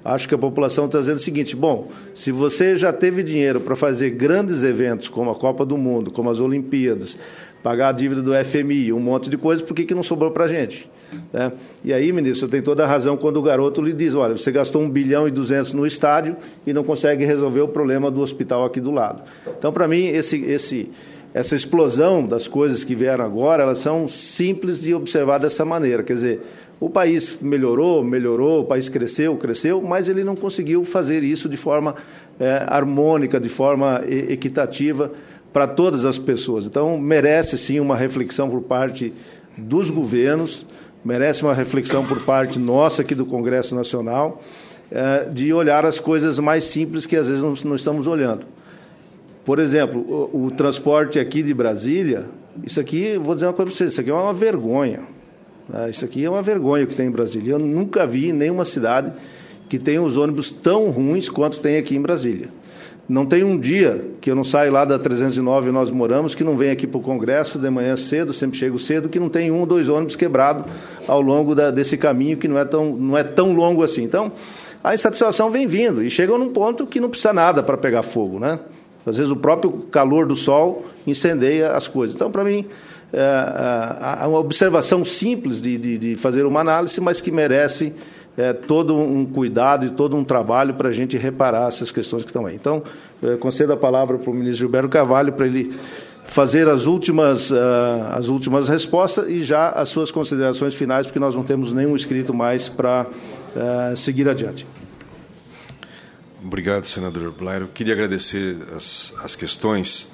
Acho que a população está dizendo o seguinte: bom, se você já teve dinheiro para fazer grandes eventos como a Copa do Mundo, como as Olimpíadas, pagar a dívida do FMI, um monte de coisa, por que não sobrou para a gente? Né? E aí, ministro, tem toda a razão quando o garoto lhe diz: olha, você gastou 1,2 bilhão no estádio e não consegue resolver o problema do hospital aqui do lado. Então, para mim, essa explosão das coisas que vieram agora, elas são simples de observar dessa maneira. Quer dizer, o país melhorou, o país cresceu, mas ele não conseguiu fazer isso de forma harmônica, de forma equitativa para todas as pessoas. Então, merece, sim, uma reflexão por parte dos governos, merece uma reflexão por parte nossa aqui do Congresso Nacional, de olhar as coisas mais simples que às vezes não estamos olhando. Por exemplo, o transporte aqui de Brasília, isso aqui, vou dizer uma coisa para vocês, isso aqui é uma vergonha. Isso aqui é uma vergonha que tem em Brasília. Eu nunca vi nenhuma cidade que tenha os ônibus tão ruins quanto tem aqui em Brasília. Não tem um dia que eu não saio lá da 309 nós moramos, que não venho aqui para o Congresso de manhã cedo, sempre chego cedo, que não tem 1 ou 2 ônibus quebrados ao longo desse caminho, que não é tão longo assim. Então, a insatisfação vem vindo e chega num ponto que não precisa nada para pegar fogo, né? Às vezes o próprio calor do sol incendeia as coisas. Então, para mim, é uma observação simples de fazer uma análise, mas que merece todo um cuidado e todo um trabalho para a gente reparar essas questões que estão aí. Então, concedo a palavra para o ministro Gilberto Carvalho para ele fazer as últimas respostas e já as suas considerações finais, porque nós não temos nenhum escrito mais para seguir adiante. Obrigado, senador Blair. Eu queria agradecer as questões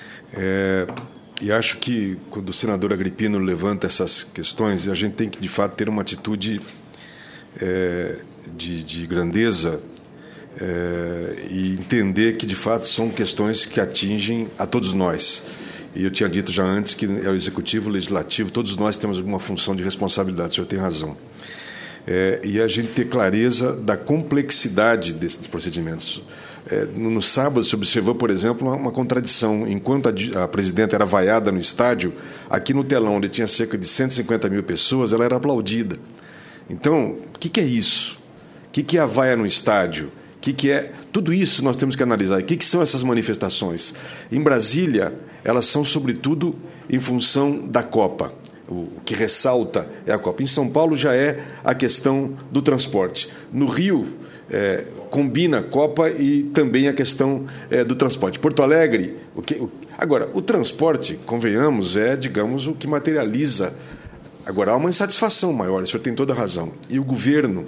e acho que quando o senador Agrippino levanta essas questões, a gente tem que, de fato, ter uma atitude de grandeza e entender que, de fato, são questões que atingem a todos nós. E eu tinha dito já antes que é o Executivo, o Legislativo, todos nós temos alguma função de responsabilidade, o senhor tem razão. E a gente ter clareza da complexidade desses procedimentos. No sábado, se observou, por exemplo, uma contradição. Enquanto a presidenta era vaiada no estádio, aqui no telão, onde tinha cerca de 150 mil pessoas, ela era aplaudida. Então, o que é isso? O que é a vaia no estádio? O que é? Tudo isso nós temos que analisar. O que são essas manifestações? Em Brasília, elas são, sobretudo, em função da Copa. O que ressalta é a Copa. Em São Paulo já é a questão do transporte. No Rio, combina a Copa e também a questão do transporte. Porto Alegre, agora, o transporte, convenhamos, digamos, o que materializa. Agora, há uma insatisfação maior, o senhor tem toda a razão. E o governo,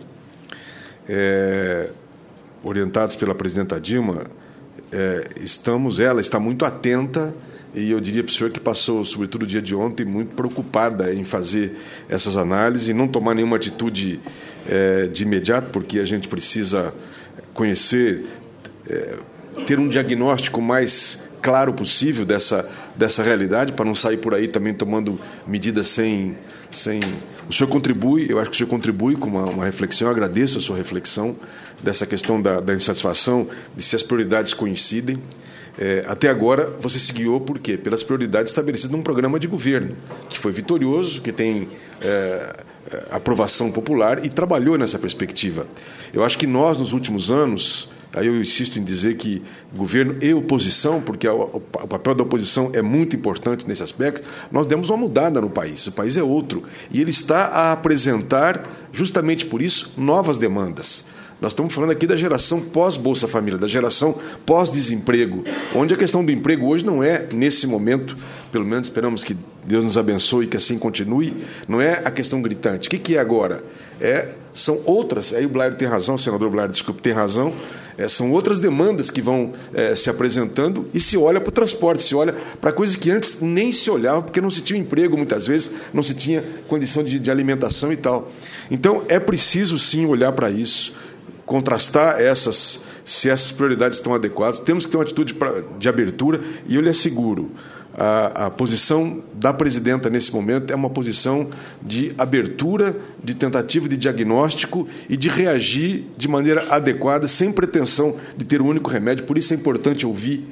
orientados pela presidenta Dilma, ela está muito atenta. E eu diria para o senhor que passou, sobretudo o dia de ontem, muito preocupada em fazer essas análises e não tomar nenhuma atitude de imediato, porque a gente precisa conhecer, ter um diagnóstico mais claro possível dessa realidade, para não sair por aí também tomando medidas sem... O senhor contribui, eu acho que o senhor contribui com uma reflexão, eu agradeço a sua reflexão dessa questão da insatisfação, de se as prioridades coincidem. Até agora, você se guiou por quê? Pelas prioridades estabelecidas num programa de governo, que foi vitorioso, que tem aprovação popular e trabalhou nessa perspectiva. Eu acho que nós, nos últimos anos, aí eu insisto em dizer que governo e oposição, porque o papel da oposição é muito importante nesse aspecto, nós demos uma mudada no país. O país é outro. E ele está a apresentar, justamente por isso, novas demandas. Nós estamos falando aqui da geração pós-Bolsa Família, da geração pós-desemprego, onde a questão do emprego hoje não é, nesse momento, pelo menos esperamos que Deus nos abençoe e que assim continue, não é a questão gritante. O que é agora? São outras, aí o Blair tem razão, o senador Blair, desculpe, tem razão, são outras demandas que vão se apresentando e se olha para o transporte, se olha para coisas que antes nem se olhava, porque não se tinha emprego muitas vezes, não se tinha condição de alimentação e tal. Então, é preciso sim olhar para isso, contrastar se essas prioridades estão adequadas. Temos que ter uma atitude de abertura e eu lhe asseguro, a posição da presidenta nesse momento é uma posição de abertura, de tentativa de diagnóstico e de reagir de maneira adequada, sem pretensão de ter um único remédio. Por isso é importante ouvir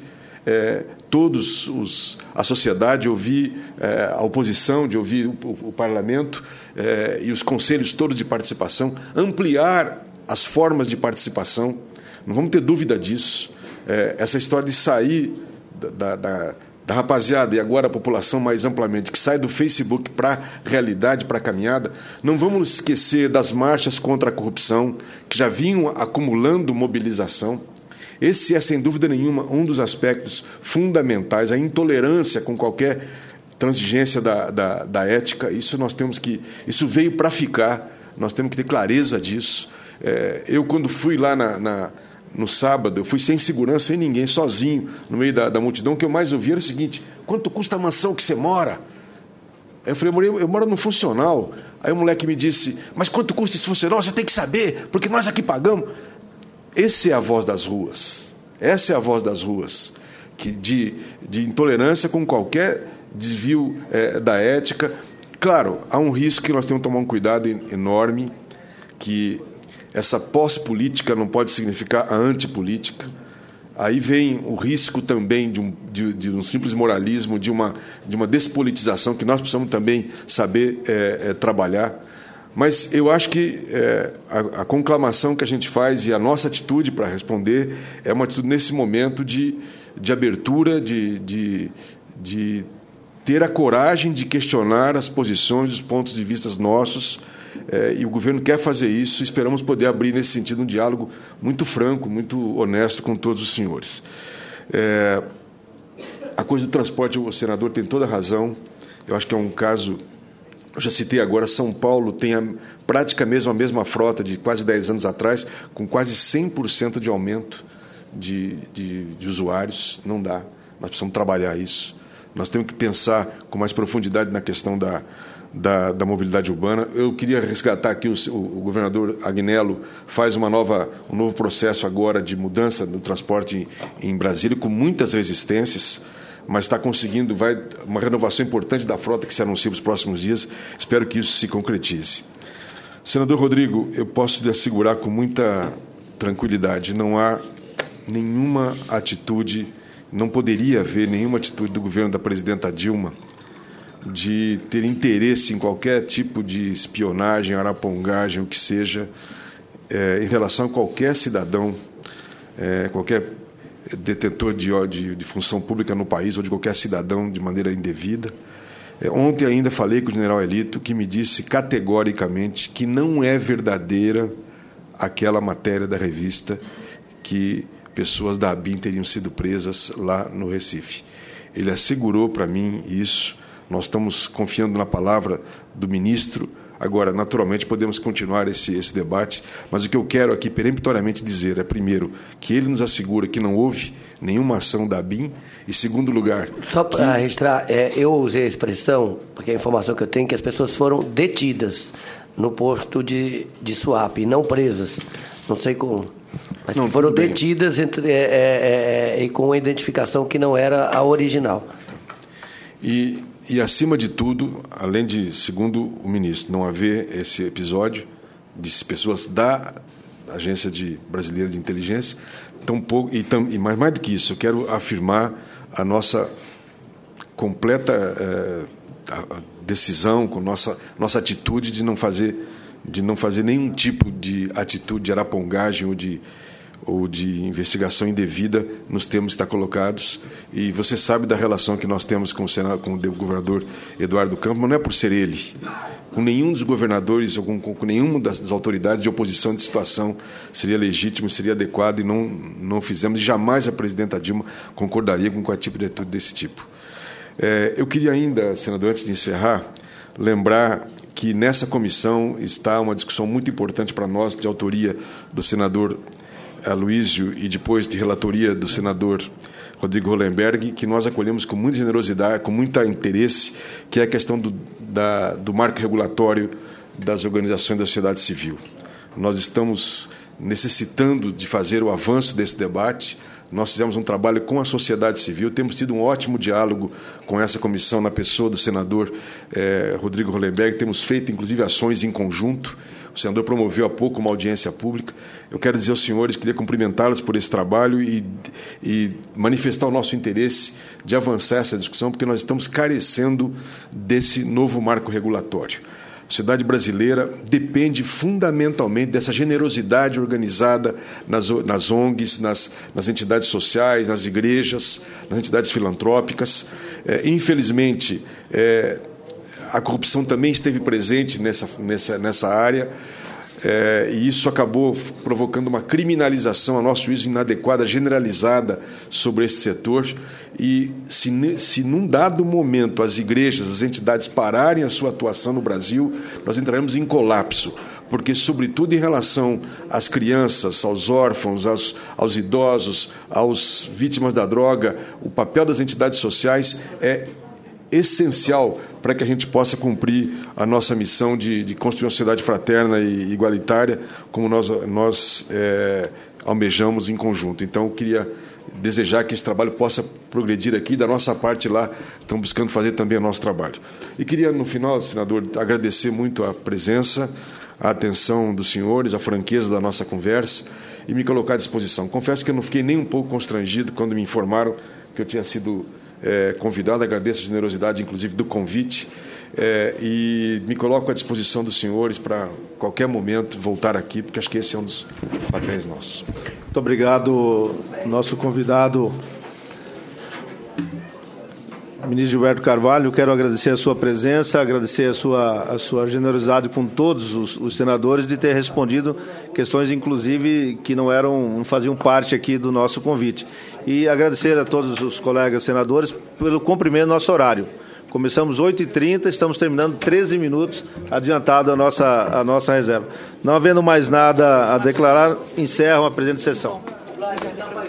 a sociedade, ouvir a oposição, de ouvir o parlamento e os conselhos todos de participação, ampliar as formas de participação, não vamos ter dúvida disso. Essa história de sair da rapaziada e agora a população mais amplamente, que sai do Facebook para a realidade, para a caminhada, não vamos esquecer das marchas contra a corrupção, que já vinham acumulando mobilização. Esse é, sem dúvida nenhuma, um dos aspectos fundamentais, a intolerância com qualquer transigência da ética. Isso isso veio para ficar, nós temos que ter clareza disso. Eu, quando fui lá no sábado, eu fui sem segurança, sem ninguém, sozinho, no meio da multidão. O que eu mais ouvi era o seguinte: quanto custa a mansão que você mora? Aí eu falei: eu moro no funcional. Aí o moleque me disse: mas quanto custa esse funcional? Você tem que saber, porque nós aqui pagamos. Essa é a voz das ruas. Essa é a voz das ruas, de intolerância com qualquer desvio da ética. Claro, há um risco que nós temos que tomar um cuidado enorme, que essa pós-política não pode significar a antipolítica. Aí vem o risco também de um simples moralismo, de uma despolitização que nós precisamos também saber trabalhar. Mas eu acho que a conclamação que a gente faz e a nossa atitude para responder é uma atitude nesse momento de abertura, de ter a coragem de questionar as posições, os pontos de vista nossos, e o governo quer fazer isso. Esperamos poder abrir nesse sentido um diálogo muito franco, muito honesto com todos os senhores. A coisa do transporte, o senador tem toda a razão. Eu acho que é um caso... Eu já citei agora, São Paulo tem praticamente a mesma frota de quase 10 anos atrás, com quase 100% de aumento de usuários. Não dá. Nós precisamos trabalhar isso. Nós temos que pensar com mais profundidade na questão da mobilidade urbana. Eu queria resgatar aqui, o governador Agnello faz um novo processo agora de mudança do transporte em Brasília, com muitas resistências, mas está conseguindo, uma renovação importante da frota que se anuncia nos próximos dias. Espero que isso se concretize. Senador Rodrigo, eu posso lhe assegurar com muita tranquilidade, não há nenhuma atitude, não poderia haver nenhuma atitude do governo da presidenta Dilma de ter interesse em qualquer tipo de espionagem, arapongagem, o que seja, em relação a qualquer cidadão, qualquer detentor de função pública no país ou de qualquer cidadão de maneira indevida. Ontem ainda falei com o general Elito, que me disse categoricamente que não é verdadeira aquela matéria da revista que pessoas da ABIN teriam sido presas lá no Recife. Ele assegurou para mim isso. Nós estamos confiando na palavra do ministro. Agora, naturalmente, podemos continuar esse debate, mas o que eu quero aqui peremptoriamente dizer é, primeiro, que ele nos assegura que não houve nenhuma ação da ABIN, e, segundo lugar... Só para registrar, eu usei a expressão, porque a informação que eu tenho é que as pessoas foram detidas no porto de Suape, não presas. Não sei como... Mas não, foram detidas e com a identificação que não era a original. E, acima de tudo, além de, segundo o ministro, não haver esse episódio de pessoas da Agência Brasileira de Inteligência, mais do que isso, eu quero afirmar a nossa completa decisão, com nossa atitude de não fazer nenhum tipo de atitude de arapongagem ou de investigação indevida nos termos que estão colocados. E você sabe da relação que nós temos com o governador Eduardo Campos, mas não é por ser ele. Com nenhum dos governadores ou com nenhuma das autoridades de oposição de situação seria legítimo, seria adequado, e não fizemos. E jamais a presidenta Dilma concordaria com qualquer tipo de atitude desse tipo. Eu queria ainda, senador, antes de encerrar, lembrar que nessa comissão está uma discussão muito importante para nós, de autoria do senador Aloysio e depois de relatoria do senador Rodrigo Hollenberg, que nós acolhemos com muita generosidade, com muito interesse, que é a questão do marco regulatório das organizações da sociedade civil. Nós estamos necessitando de fazer o avanço desse debate. Nós fizemos um trabalho com a sociedade civil, temos tido um ótimo diálogo com essa comissão na pessoa do senador Rodrigo Hollenberg, temos feito, inclusive, ações em conjunto. O senador promoveu há pouco uma audiência pública. Eu quero dizer aos senhores, queria cumprimentá-los por esse trabalho e manifestar o nosso interesse de avançar essa discussão, porque nós estamos carecendo desse novo marco regulatório. A sociedade brasileira depende fundamentalmente dessa generosidade organizada nas ONGs, nas entidades sociais, nas igrejas, nas entidades filantrópicas. Infelizmente, a corrupção também esteve presente nessa área, e isso acabou provocando uma criminalização, a nosso juízo, inadequada, generalizada sobre esse setor. E se num dado momento as igrejas, as entidades pararem a sua atuação no Brasil, nós entraremos em colapso, porque, sobretudo em relação às crianças, aos órfãos, aos idosos, aos vítimas da droga, o papel das entidades sociais é essencial para que a gente possa cumprir a nossa missão de construir uma sociedade fraterna e igualitária, como nós almejamos em conjunto. Então, eu queria desejar que esse trabalho possa progredir aqui. Da nossa parte lá, estamos buscando fazer também o nosso trabalho. E queria, no final, senador, agradecer muito a presença, a atenção dos senhores, a franqueza da nossa conversa e me colocar à disposição. Confesso que eu não fiquei nem um pouco constrangido quando me informaram que eu tinha sido convidado. Agradeço a generosidade, inclusive, do convite, e me coloco à disposição dos senhores para, qualquer momento, voltar aqui, porque acho que esse é um dos papéis nossos. Muito obrigado, nosso convidado, ministro Gilberto Carvalho. Quero agradecer a sua presença, agradecer a sua generosidade com todos os senadores de ter respondido questões, inclusive, que não faziam parte aqui do nosso convite. E agradecer a todos os colegas senadores pelo cumprimento do nosso horário. Começamos 8h30, estamos terminando 13 minutos, adiantado a nossa reserva. Não havendo mais nada a declarar, encerro a presente sessão.